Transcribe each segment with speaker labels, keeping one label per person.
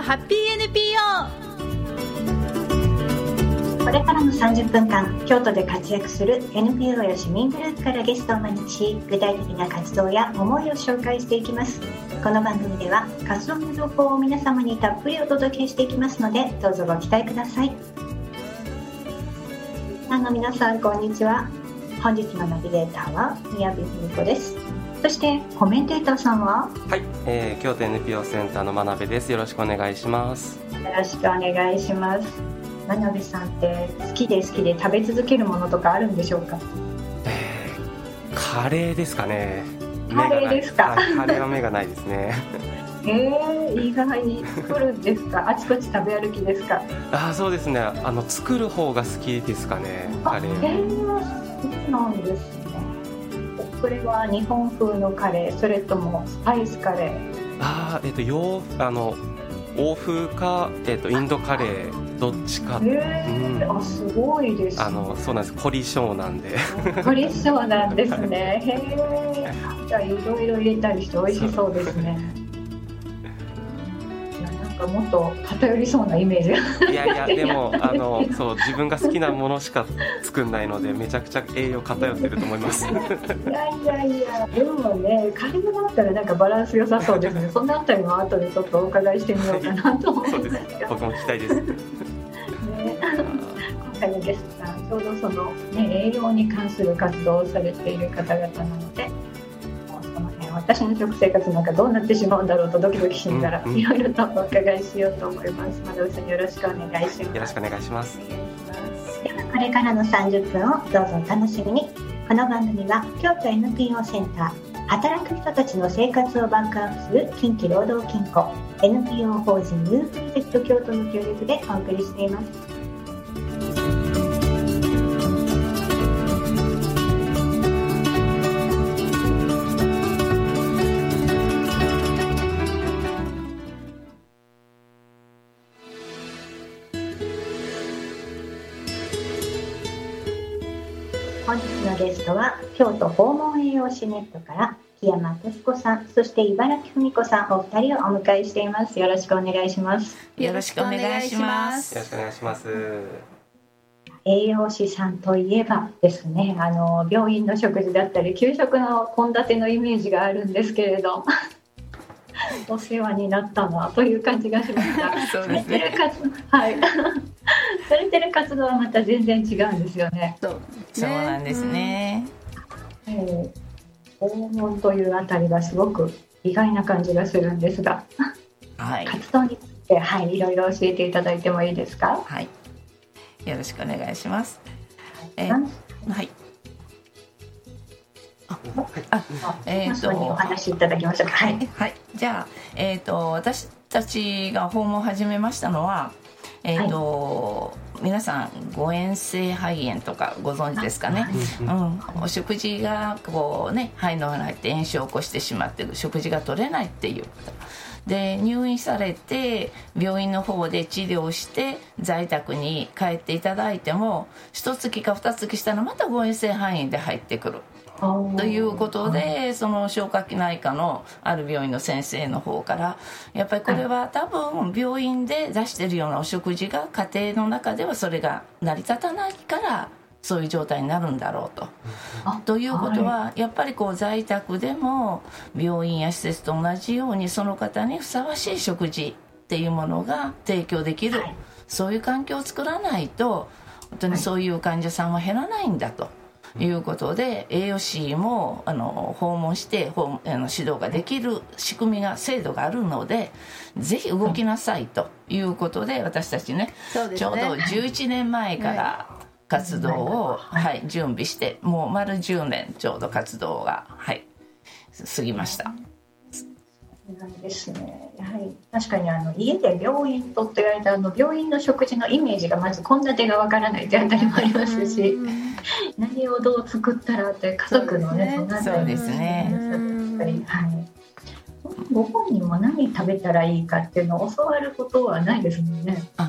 Speaker 1: ハッピー NPO。
Speaker 2: これからの30分間、京都で活躍する NPO や市民グループからゲストをお招きし、具体的な活動や思いを紹介していきます。この番組では活動の情報を皆様にたっぷりお届けしていきますので、どうぞご期待ください。皆さんこんにちは。本日のナビゲーターは宮部文子です。そしてコメンテーターさんは、
Speaker 3: はい、京都 NPO センターの真鍋です。よろしくお願いします。
Speaker 2: よろしくお願いします。真鍋さんって好きで食べ続けるものとかあるんでしょうか？
Speaker 3: カレーですかね。
Speaker 2: カレーですか？
Speaker 3: はい、カレーは目がないですね。
Speaker 2: 意外に作るんですか？あちこち食べ歩きですか？
Speaker 3: そうですね。作る方が好きですかね。カレー。
Speaker 2: そうなんですね。これは日本風のカレー、それともスパイスカレー？
Speaker 3: 欧風か、インドカレーどっちか。
Speaker 2: すごいですね。
Speaker 3: そうなんです。凝り性なんで。
Speaker 2: 凝り性なんですね。じゃあいろいろ入れたりして美味しそうですね。なんかもっと偏りそうなイメージが。
Speaker 3: いやでもそう自分が好きなものしか作んないので、めちゃくちゃ栄養偏ってると思います。いや
Speaker 2: でもね、カレーだったらなんかバランス良さそうですね。そのあたりも後でちょっとお伺いしてみようかなと思います。
Speaker 3: そうです。僕も聞きたいです。
Speaker 2: 今回のゲストさん、ちょうどその、栄養に関する活動をされている方々なので、私の食生活なんかどうなってしまうんだろうとドキドキしながらいろいろとお伺いしようと思います。真鍋さん、よろしくお願いします。
Speaker 3: よろしくお願いします。
Speaker 2: ではこれからの30分をどうぞお楽しみに。この番組は京都 NPO センター、働く人たちの生活をバックアップする近畿労働金庫 NPO 法人ニュープロジェクト京都の協力でお送りしています。本日のゲストは京都訪問栄養士ネットから木山敏子さん、そして茨城文子さん、お二人をお迎えしています。よろしくお願いします。
Speaker 1: よろしくお願いします。
Speaker 3: よろしくお願いします。
Speaker 2: 栄養士さんといえばですね、病院の食事だったり給食の献立のイメージがあるんですけれどお世話になったなという感じがしますが、
Speaker 1: そうですね。
Speaker 2: はいされてる活動はまた全然違うんですよね。
Speaker 1: そうなんですね。
Speaker 2: 訪問というあたりがすごく意外な感じがするんですが、
Speaker 1: はい、
Speaker 2: 活動について、いろいろ教えていただいてもいいですか？
Speaker 1: はい、よろしくお願いします。はい。
Speaker 2: お話しいただきましょうか。はい。
Speaker 1: じゃあ、私たちが訪問を始めましたのは、皆さん誤嚥性肺炎とかご存知ですかね。お食事がこうね、肺の中に入って炎症を起こしてしまって食事が取れないっていうことで、入院されて病院の方で治療して在宅に帰っていただいても、1月か2月したらまた誤嚥性肺炎で入ってくるということで、その消化器内科のある病院の先生の方から、やっぱりこれは多分病院で出してるようなお食事が家庭の中ではそれが成り立たないからそういう状態になるんだろうと。ということはやっぱりこう在宅でも病院や施設と同じようにその方にふさわしい食事っていうものが提供できる、そういう環境を作らないと本当にそういう患者さんは減らないんだということで、栄養士も訪問して指導ができる仕組みが制度があるので、ぜひ動きなさいということで、私たちね、ちょうど11年前から活動を、準備して、もう丸10年ちょうど活動が、過ぎました。
Speaker 2: なんですね。確かに家で病院とって言われた病院の食事のイメージがまず献立がわからないというあたりもありますし、何をどう作ったらって家族のね、
Speaker 1: そうですね。
Speaker 2: ご本人も何食べたらいいかっていうのを教わることはないですもんね。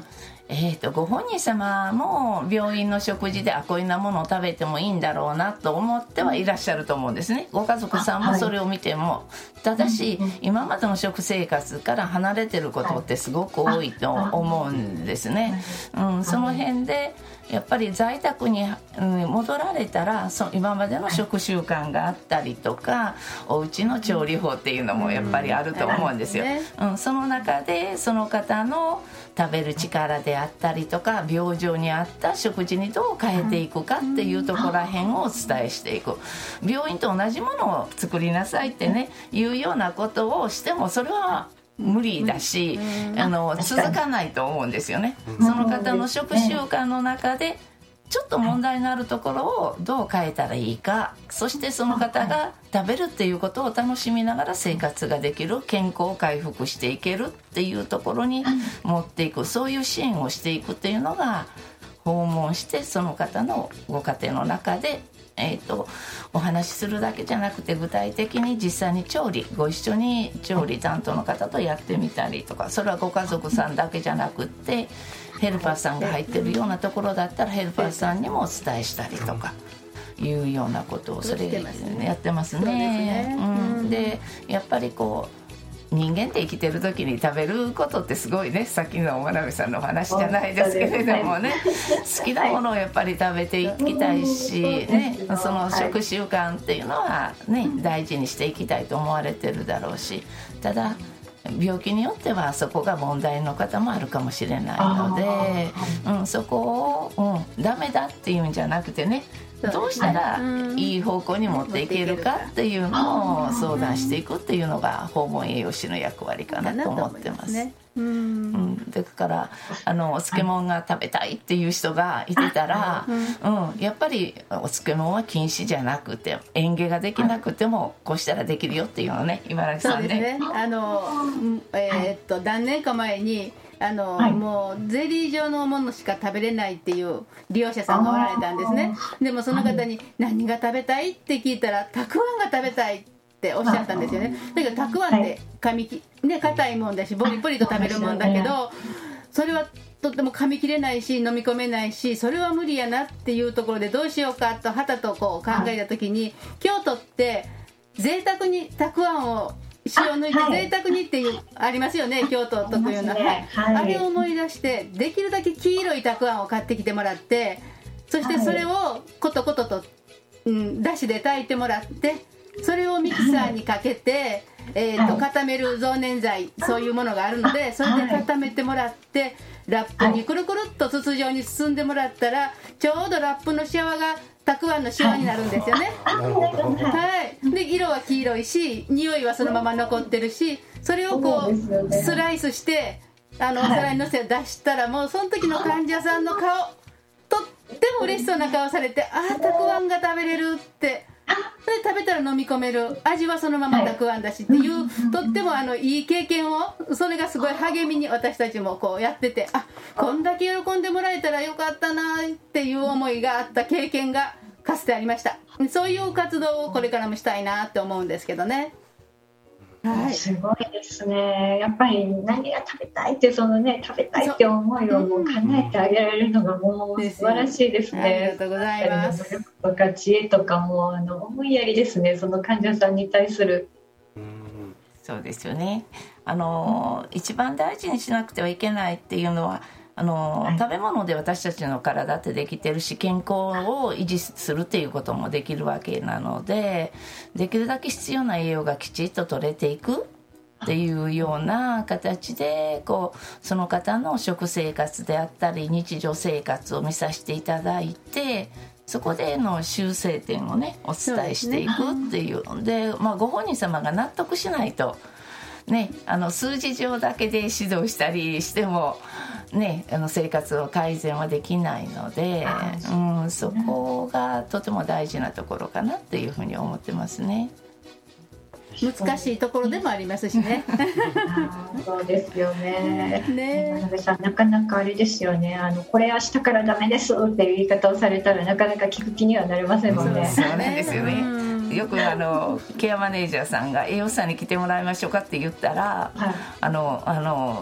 Speaker 1: ご本人様も病院の食事でこういうなものを食べてもいいんだろうなと思ってはいらっしゃると思うんですね。ご家族さんもそれを見ても、ただし今までの食生活から離れてることってすごく多いと思うんですね。その辺でやっぱり在宅に戻られたら今までの食習慣があったりとか、お家の調理法っていうのもやっぱりあると思うんですよ。その中でその方の食べる力であったりとか、病状に合った食事にどう変えていくかっていうところらへんをお伝えしていく。病院と同じものを作りなさいってねいうようなことをしてもそれは無理だし、続かないと思うんですよね。その方の食習慣の中でちょっと問題のあるところをどう変えたらいいか、そしてその方が食べるっていうことを楽しみながら生活ができる、健康を回復していけるっていうところに持っていく、そういう支援をしていくっていうのが、訪問してその方のご家庭の中でお話しするだけじゃなくて、具体的に実際にご一緒に調理担当の方とやってみたりとか、それはご家族さんだけじゃなくってヘルパーさんが入ってるようなところだったらヘルパーさんにもお伝えしたりとかいうようなことをやってますね。でやっぱり人間って生きてる時に食べることってすごいね、さっきの真鍋さんのお話じゃないですけれどもね、好きなものをやっぱり食べていきたいし、ね、その食習慣っていうのは、ね、大事にしていきたいと思われてるだろうし、ただ病気によってはそこが問題の方もあるかもしれないので、そこを、ダメだっていうんじゃなくてね、どうしたらいい方向に持っていけるかっていうのを相談していくっていうのが訪問栄養士の役割かなと思ってます。だからお漬物が食べたいっていう人がいてたら、やっぱりお漬物は禁止じゃなくて、嚥下ができなくてもこうしたらできるよっていうのね、茨城さんね。そう
Speaker 4: ですね。何年か前にもうゼリー状のものしか食べれないっていう利用者さんがおられたんですね。でもその方に何が食べたいって聞いたら、たくあんが食べたいっておっしゃったんですよね。だけどたくあんって硬いもんだしボリボリと食べるもんだけど、それはとっても噛み切れないし飲み込めないし、それは無理やなっていうところでどうしようかとはたと考えた時に、京都って贅沢にたくあんを塩抜いて贅沢にっていうありますよね、京都特有の、あれを思い出して、できるだけ黄色いたくあんを買ってきてもらって、そしてそれをコトコトと、だしで炊いてもらって、それをミキサーにかけて、固める増粘剤、そういうものがあるので、それで固めてもらって、ラップにくるくるっと筒状に包んでもらったら、ちょうどラップのシワがたくあんのシワになるんですよね。で色は黄色いし、匂いはそのまま残ってるし、それをスライスしてお皿にのせて出したら、もうその時の患者さんの顔、とっても嬉しそうな顔されて、たくあんが食べれるって、それ食べたら飲み込める、味はそのままたくあんだしっていう、とってもいい経験を、それがすごい励みに私たちもやってて、こんだけ喜んでもらえたらよかったなっていう思いがあった経験がかつてありました。そういう活動をこれからもしたいなって思うんですけどね。
Speaker 2: すごいですね。やっぱり何が食べたいって食べたいって思いをもう叶えてあげられるのがもう素晴らしいですね。
Speaker 4: ありがとうございます。
Speaker 2: 努力とか知恵とかも思いやりですね、その患者さんに対する。
Speaker 1: そうですよね。一番大事にしなくてはいけないっていうのは、食べ物で私たちの体ってできてるし、健康を維持するっていうこともできるわけなので、できるだけ必要な栄養がきちっと取れていくっていうような形で、その方の食生活であったり日常生活を見させていただいて、そこでの修正点をねお伝えしていくっていうので、ご本人様が納得しないとね、数字上だけで指導したりしても、ね、生活を改善はできないので、そこがとても大事なところかなっていうふうに思ってますね。
Speaker 4: 難しいところでもありますしね。
Speaker 2: そうですよね。真鍋さん、なかなかあれですよね。これ明日からダメですっていう言い方をされたらなかなか聞く気にはなりませんもんね。
Speaker 1: そうなんですよね。よくケアマネージャーさんが栄養士さんに来てもらいましょうかって言ったら、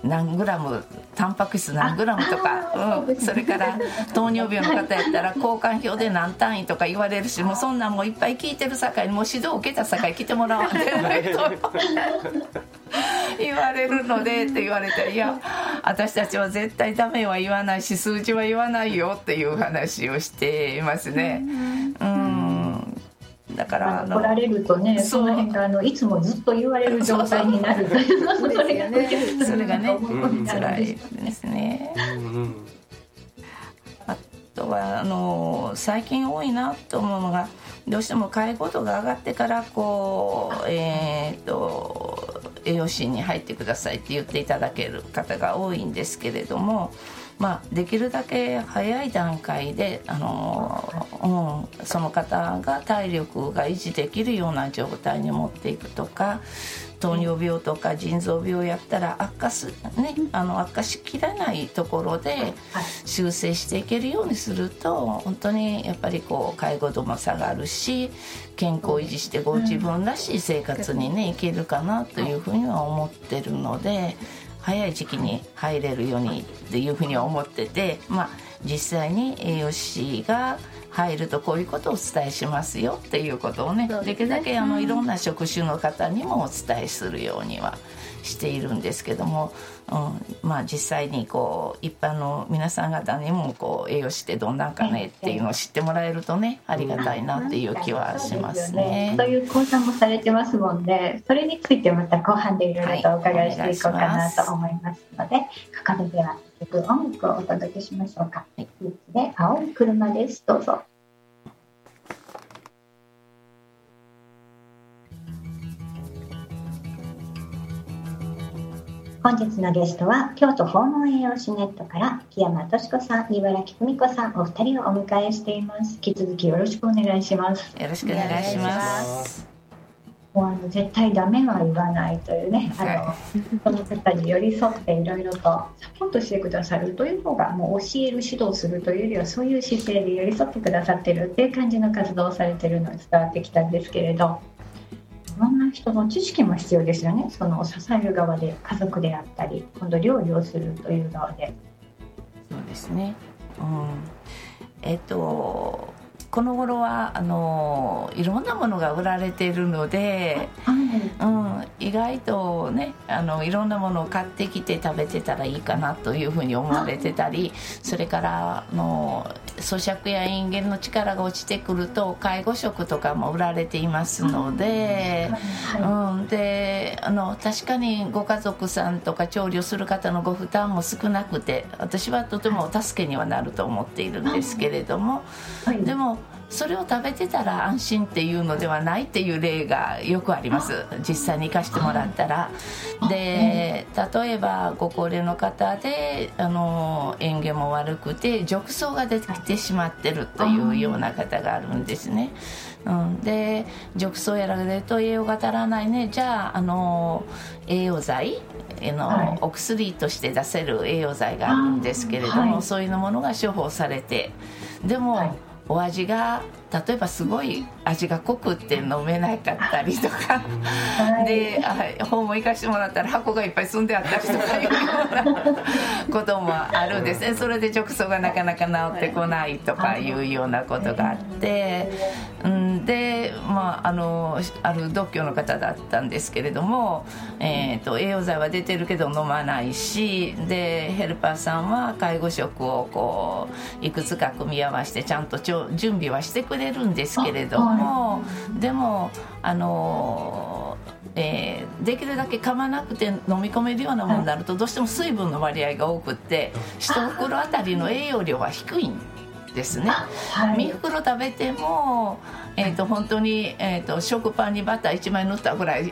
Speaker 1: 何グラムタンパク質何グラムとか、それから糖尿病の方やったら交換表で何単位とか言われるし、もうそんなんもいっぱい聞いてるさかいにもう指導を受けたさかい来てもらわんでないと言われるのでって言われて、いや私たちは絶対ダメは言わないし数字は言わないよっていう話をしていますね。だから
Speaker 2: 来られるとね、その辺がいつもずっと言われる状態になるという、
Speaker 1: それがね辛いですね。あとは最近多いなと思うのが、どうしても介護度が上がってからこう栄養士に入ってくださいって言っていただける方が多いんですけれども、できるだけ早い段階でその方が体力が維持できるような状態に持っていくとか、糖尿病とか腎臓病やったら悪化しきらないところで修正していけるようにすると、本当にやっぱり介護度も下がるし、健康を維持してご自分らしい生活にねいけるかなというふうには思ってるので、早い時期に入れるようにっていうふうには思ってて、実際に栄養士が入るとこういうことをお伝えしますよっていうことをね、できるだけいろんな職種の方にもお伝えするようにはしているんですけども、実際に一般の皆さん方にも栄養士ってどんなんかねっていうのを知ってもらえるとね、ありがたいなっていう気はしますね。
Speaker 2: そういう講座もされてますもんで、それについてまた後半でいろいろとお伺いしていこうかなと思いますので、ここでは一曲音楽をお届けしましょうか。で青い車です。どうぞ。本日のゲストは京都訪問栄養士ネットから木山敏子さん、茨城久美子さん、お二人をお迎えしています。引き続きよろしくお願いします。
Speaker 1: よろしくお願いします。
Speaker 2: もう絶対ダメは言わないというね、この方に寄り添っていろいろとサポートしてくださるという方が、もう教える指導するというよりはそういう姿勢で寄り添ってくださってるっていう感じの活動をされてるのが伝わってきたんですけれど、いろんな人の知識も必要ですよね。その支える側で家族であったり、今度料理をするという側で。
Speaker 1: そうですね、この頃はいろんなものが売られているので、意外とねいろんなものを買ってきて食べてたらいいかなというふうに思われてたり、それから咀嚼や嚥下の力が落ちてくると介護食とかも売られていますので、で確かにご家族さんとか調理をする方のご負担も少なくて、私はとてもお助けにはなると思っているんですけれども、でもそれを食べてたら安心っていうのではないっていう例がよくあります。実際に生かしてもらったら。で例えばご高齢の方で嚥下も悪くて褥瘡が出てきてしまってるというような方があるんですね。で褥瘡やられると栄養が足らないね、じゃあ栄養剤お薬として出せる栄養剤があるんですけれども、そういうものが処方されて、でも、お味が例えばすごい味が濃くって飲めなかったりとか、で本を行かしてもらったら箱がいっぱい積んであったりとかいうようなこともあるんですね。それで褥瘡がなかなか治ってこないとかいうようなことがあって、で、ある独居の方だったんですけれども、栄養剤は出てるけど飲まないし、でヘルパーさんは介護食をいくつか組み合わせてちゃんと準備はしてくれるんですけれども、でもできるだけ噛まなくて飲み込めるようなものになるとどうしても水分の割合が多くって1袋あたりの栄養量は低いんですね。2袋食べても本当に、食パンにバター1枚塗ったぐらい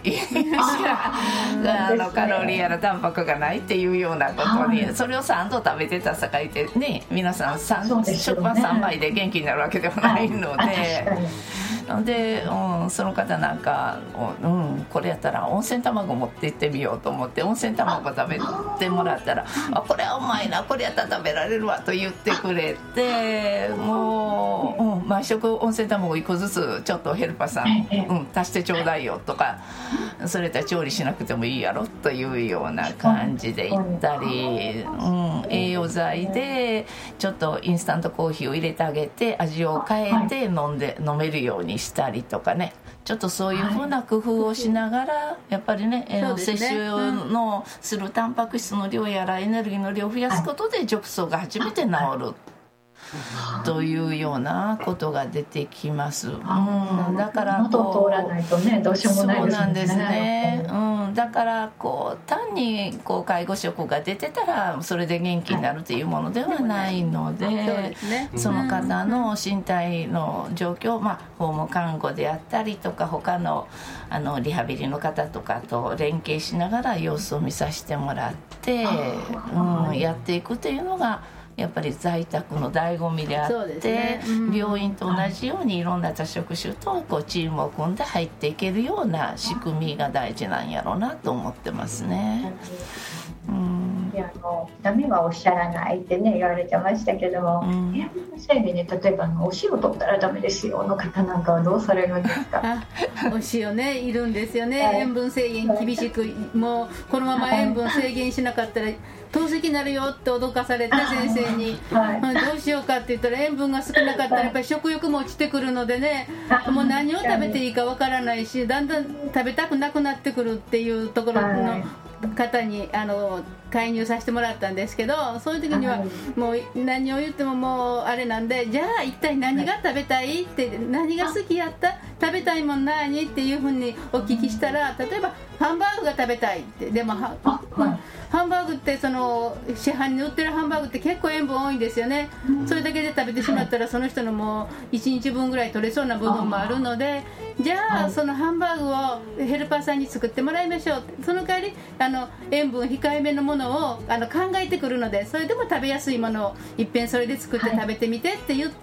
Speaker 1: カロリーやらタンパクがないっていうようなことに、それを3度食べてた境でね、皆さん食パン3枚で元気になるわけではないので、その方なんか、これやったら温泉卵持って行ってみようと思って温泉卵食べてもらったら、これはうまいな、これやったら食べられるわと言ってくれて、も毎食温泉卵1個ずつちょっとヘルパーさん、足してちょうだいよとか、それとは調理しなくてもいいやろというような感じで言ったり、栄養剤でちょっとインスタントコーヒーを入れてあげて味を変えて飲めるようにしたりとかね、ちょっとそういうふうな工夫をしながらやっぱりね、摂取のするタンパク質の量やらエネルギーの量を増やすことで褥瘡が初めて治るというようなことが出てきます。だから
Speaker 2: 喉通らないとね、どうしようもないですね。
Speaker 1: そうなんですね。だから単に介護職が出てたらそれで元気になるというものではないので、その方の身体の状況、訪問看護であったりとか他のリハビリの方とかと連携しながら様子を見させてもらって、やっていくというのがやっぱり在宅の醍醐味であって、病院と同じようにいろんな多職種とチームを組んで入っていけるような仕組みが大事なんやろうなと思ってますね。
Speaker 2: ダメはおっしゃらないってね言われてましたけども、塩分制限で例えばお塩取ったらダメですよの方なんかはどうされるんですか？
Speaker 4: お塩ね、いるんですよね。塩分制限厳しく、もうこのまま塩分制限しなかったら透析になるよって脅かされて先生に、どうしようかって言ったら塩分が少なかったらやっぱり食欲も落ちてくるのでね、もう何を食べていいかわからないし、だんだん食べたくなくなってくるっていうところの方に介入させてもらったんですけど、そういう時にはもう何を言ってももうあれなんで、じゃあ一体何が食べたいって、何が好きやった、食べたいもん何っていうふうにお聞きしたら、例えばハンバーグが食べたいって、でもハンバーグって市販に売ってるハンバーグって結構塩分多いんですよね。それだけで食べてしまったらその人のもう1日分ぐらい取れそうな部分もあるので、じゃあそのハンバーグをヘルパーさんに作ってもらいましょうって、その代わり塩分控えめのものを考えてくるので、それでも食べやすいものをいっぺんそれで作って食べてみてって言って、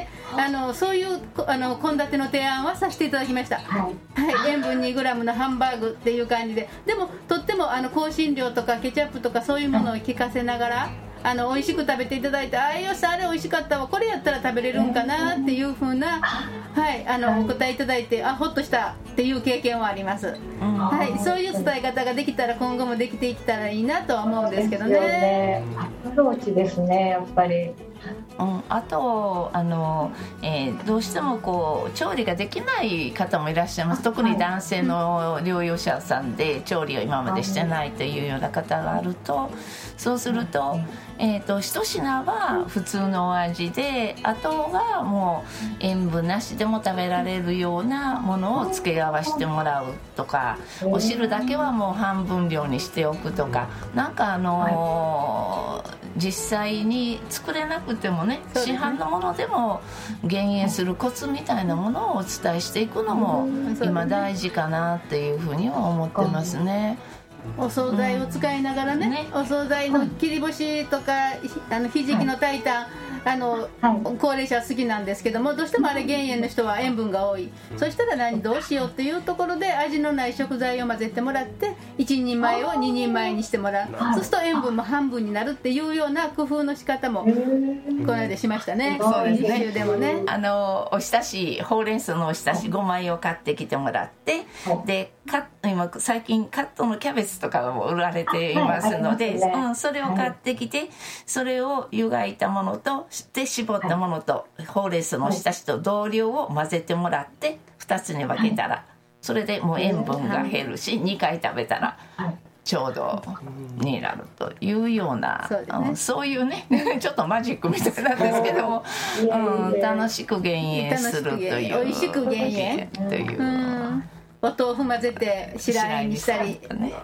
Speaker 4: そういう献立の提案はさせていただきました。塩分 2g のハンバーグっていう感じで、でもとっても香辛料とかケチャップとかそういうものを効かせながら美味しく食べていただいて、よしあれ美味しかったわ、これやったら食べれるんかなっていう風な、お答えいただいて、ほっとしたっていう経験はあります。そういう伝え方ができたら今後もできていったらいいなとは思うんですけどね。
Speaker 2: アプローチですね、やっぱり。
Speaker 1: あとどうしても調理ができない方もいらっしゃいます。特に男性の療養者さんで調理を今までしてないというような方があると、そうすると一品は普通のお味で、あとがもう塩分なしでも食べられるようなものを付け合わせてもらうとか、お汁だけはもう半分量にしておくとか、なんか実際に作れなくてもね、市販のものでも減塩するコツみたいなものをお伝えしていくのも今大事かなっていうふうには思ってますね。
Speaker 4: お惣菜を使いながらね、お惣菜の切り干しとかひじきの炊いた高齢者は好きなんですけども、どうしてもあれ減塩の人は塩分が多い。そしたらどうしようっていうところで味のない食材を混ぜてもらって1人前を2人前にしてもらう。そうすると塩分も半分になるっていうような工夫の仕方もこの間しましたね。
Speaker 1: そうですね。
Speaker 4: でもね、
Speaker 1: おひたし、ほうれん草のおひたし5枚を買ってきてもらって、で今最近カットのキャベツとかも売られていますので、それを買ってきて、それを湯がいたものとして絞ったものとほうれん草のおひたしと同量を混ぜてもらって2つに分けたら、それでもう塩分が減るし、2回食べたらちょうどになるというような、そういうねちょっとマジックみたいなんですけども、楽しく減塩するという、
Speaker 4: 美味しく減塩という、お豆腐混ぜて白あえにしたり、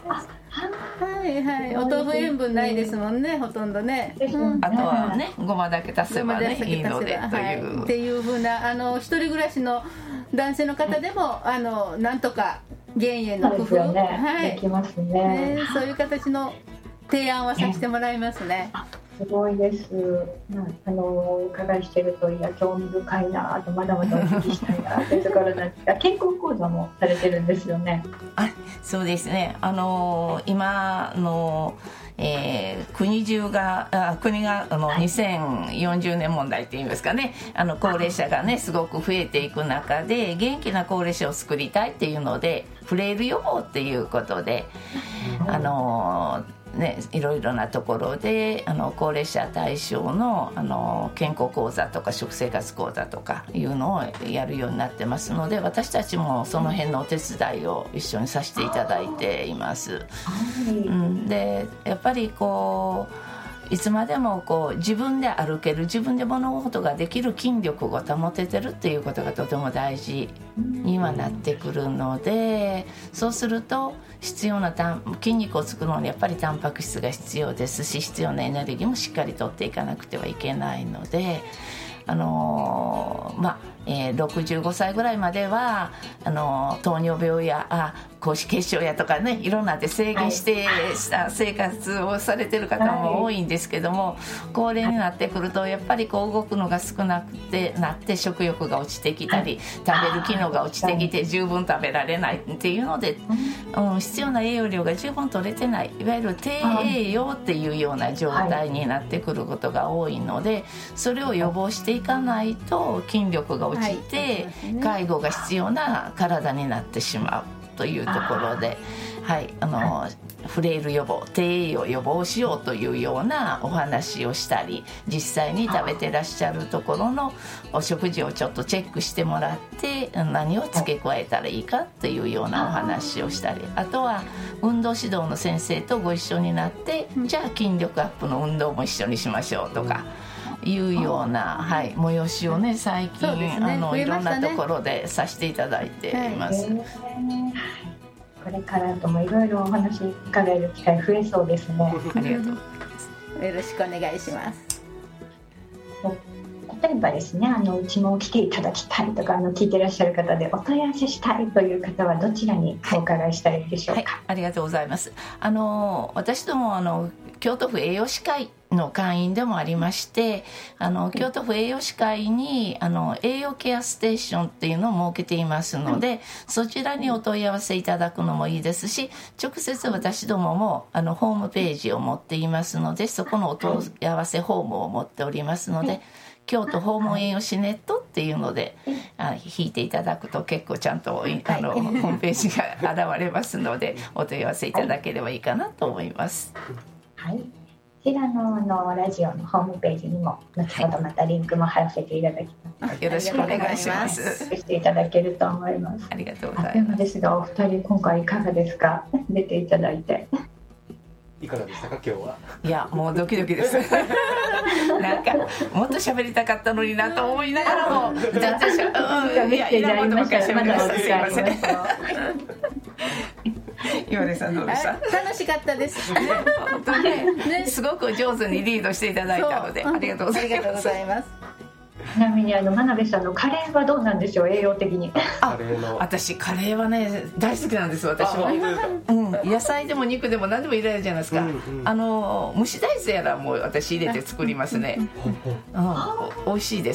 Speaker 4: お豆腐塩分ないですもんね、ほとんどね。
Speaker 1: あとはね、ごまだけ足せばねいいのでという、
Speaker 4: っていう風な一人暮らしの男性の方でもなんとか減塩の工夫、
Speaker 2: できますね。
Speaker 4: そういう形の提案はさせてもらいますね。
Speaker 2: すごいです。お伺いしてると、興味深いなと、まだまだお聞きしたいなというところなんですが、健康講座もされてるんですよね。
Speaker 1: そうですね。今の、9 国が2040年問題っていうんですかね、高齢者がねすごく増えていく中で元気な高齢者を作りたいっていうので、フレイル予防っていうことでいろいろなところで高齢者対象の、健康講座とか食生活講座とかいうのをやるようになってますので、私たちもその辺のお手伝いを一緒にさせていただいています。でやっぱりいつまでも自分で歩ける、自分で物事ができる筋力を保ててるっていうことがとても大事にはなってくるので、そうすると必要な筋肉を作るのにやっぱりタンパク質が必要ですし、必要なエネルギーもしっかりとっていかなくてはいけないので、65歳ぐらいまでは糖尿病や高脂血症やとかね、いろんなで制限してした生活をされてる方も多いんですけども、高齢になってくるとやっぱり動くのが少なくてなって食欲が落ちてきたり、食べる機能が落ちてきて十分食べられないっていうので、必要な栄養量が十分取れてない、いわゆる低栄養っていうような状態になってくることが多いので、それを予防していかないと筋力が落ちて介護が必要な体になってしまうというところで、フレイル予防、低栄養予防しようというようなお話をしたり、実際に食べてらっしゃるところのお食事をちょっとチェックしてもらって、何を付け加えたらいいかっていうようなお話をしたり、あとは運動指導の先生とご一緒になって、じゃあ筋力アップの運動も一緒にしましょうとかいうような、催しをね最近、いろんなところでさせていただいています。
Speaker 2: これからともいろいろお話伺える機会増えそうですね。
Speaker 1: ありがとうございます。
Speaker 4: よろしくお願いします。
Speaker 2: 例えばですね、うちも来ていただきたいとか聞いていらっしゃる方でお問い合わせしたいという方はどちらにお伺いしたらいいでしょうか。
Speaker 1: ありがとうございます。私ども京都府栄養士会の会員でもありまして、京都府栄養士会に栄養ケアステーションっていうのを設けていますので、そちらにお問い合わせいただくのもいいですし、直接私どももホームページを持っていますので、そこのお問い合わせフォームを持っておりますので、京都訪問栄養士ネットっていうので引いていただくと結構ちゃんとホームページが現れますので、お問い合わせいただければいいかなと思います。
Speaker 2: はい、こちらのラジオのホームページにも後ほどまたリンクも貼らせていただきます。
Speaker 1: よろしくお願いします。
Speaker 2: していただけると思います。
Speaker 1: ありがとうございます。
Speaker 2: ですが、お二人今回いかがですか？出ていただいて。
Speaker 3: いかがでしたか今日は。
Speaker 1: いやもうドキドキです。なんかもっと喋りたかったのになと思いながらも全然いらんことばっかり喋りました。すいません。岩出さんどうでした？
Speaker 4: 楽しかったです。
Speaker 1: 本当にね、すごく上手にリードしていただいたのでありがとうございます。
Speaker 2: ちなみに真鍋さんのカレーはどうなんでしょう、栄養的に。
Speaker 1: 私カレーはね大好きなんです。私は、野菜でも肉でも何でも入れられるじゃないですか。蒸し大豆やらもう私入れて作りますね。美味しいです。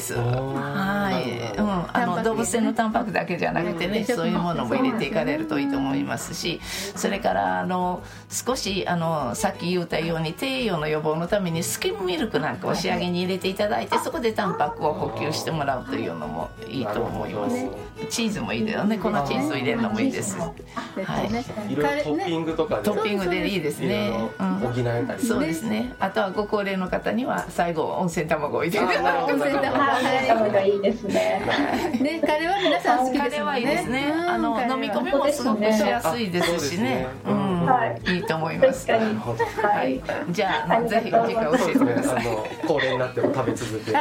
Speaker 1: 動物性のタンパクだけじゃなくてね、そういうものも入れていかれるといいと思いますし、それから少しさっき言ったように低栄養の予防のためにスキムミルクなんかを仕上げに入れていただいて、そこでタンパクを補給してもらうというのもいいと思います。チーズもいいですよね。粉チーズを入れるのもいいです。
Speaker 3: いろいろトッピングとかで
Speaker 1: トッピングでいいですね。
Speaker 3: 補えたり。
Speaker 1: そうですね。あとはご高齢の方には最後温泉卵を入れる。
Speaker 2: 温泉卵がいいですね。
Speaker 4: ね、カレーは皆さん好きですね。
Speaker 1: カレーはいいですね。飲み込みもすごくしやすいですしね。いいと思います。はい。じゃあぜひ次回教えてください。
Speaker 3: 高齢になっても食べ続ける。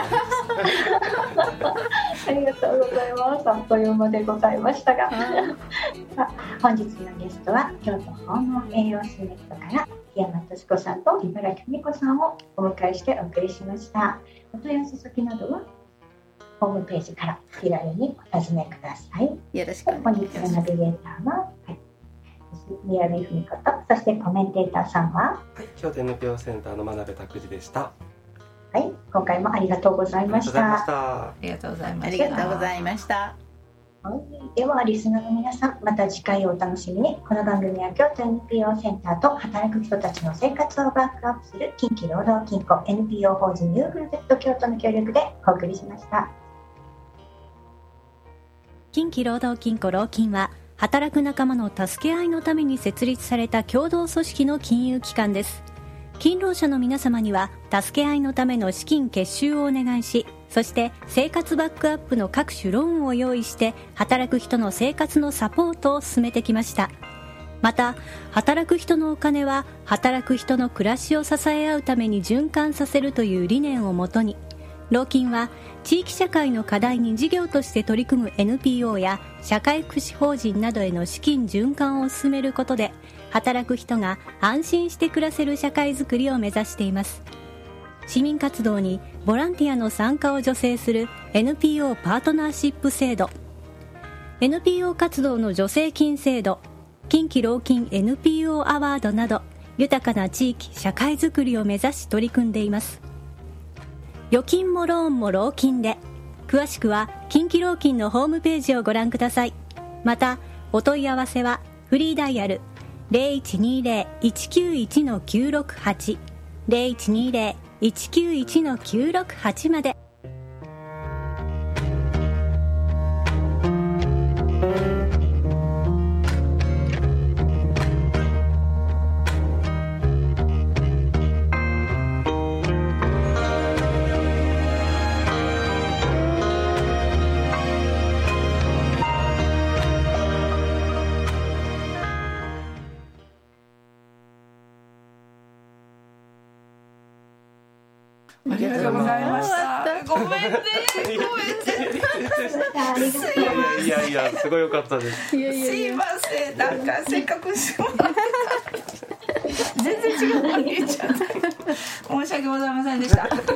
Speaker 2: ありがとうございます。あっという間でございましたが、本日のゲストは京都訪問栄養士ネットから檜山俊子さんと茨城文子さんをお迎えしてお送りしました。お問い合わせ先などはホームページから気軽にお尋ねください。
Speaker 4: よろしくお願いします。
Speaker 2: 本日のナビゲーターは、宮部文子と、そしてコメンテーターさんは、
Speaker 3: 京都 NPO センターの真鍋拓司でした。
Speaker 2: はい、今回もありがとうございました。
Speaker 1: ありがとうございました。
Speaker 4: ありがとうございました。
Speaker 2: はい、ではリスナーの皆さん、また次回をお楽しみに。この番組は京都 NPO センターと働く人たちの生活をバックアップする近畿労働金庫 NPO 法人ユーグル Z 京都の協力でお送りしました。
Speaker 5: 近畿労働金庫労金は働く仲間の助け合いのために設立された共同組織の金融機関です。勤労者の皆様には助け合いのための資金結集をお願いし、そして生活バックアップの各種ローンを用意して働く人の生活のサポートを進めてきました。また働く人のお金は働く人の暮らしを支え合うために循環させるという理念をもとに、労金は地域社会の課題に事業として取り組む NPO や社会福祉法人などへの資金循環を進めることで、働く人が安心して暮らせる社会づくりを目指しています。市民活動にボランティアの参加を助成する NPO パートナーシップ制度、 NPO 活動の助成金制度、近畿労金 NPO アワードなど豊かな地域社会づくりを目指し取り組んでいます。預金もローンも労金で、詳しくは近畿労金のホームページをご覧ください。またお問い合わせはフリーダイヤル 0120-191-968 0120-191-968 まで。
Speaker 1: ありがとうございました。ごめんね。
Speaker 3: いやいや、すごい良かったです。
Speaker 1: すいません、なんかせっかくしてもらった全然違うのに言っちゃった。申し訳ございませんでした。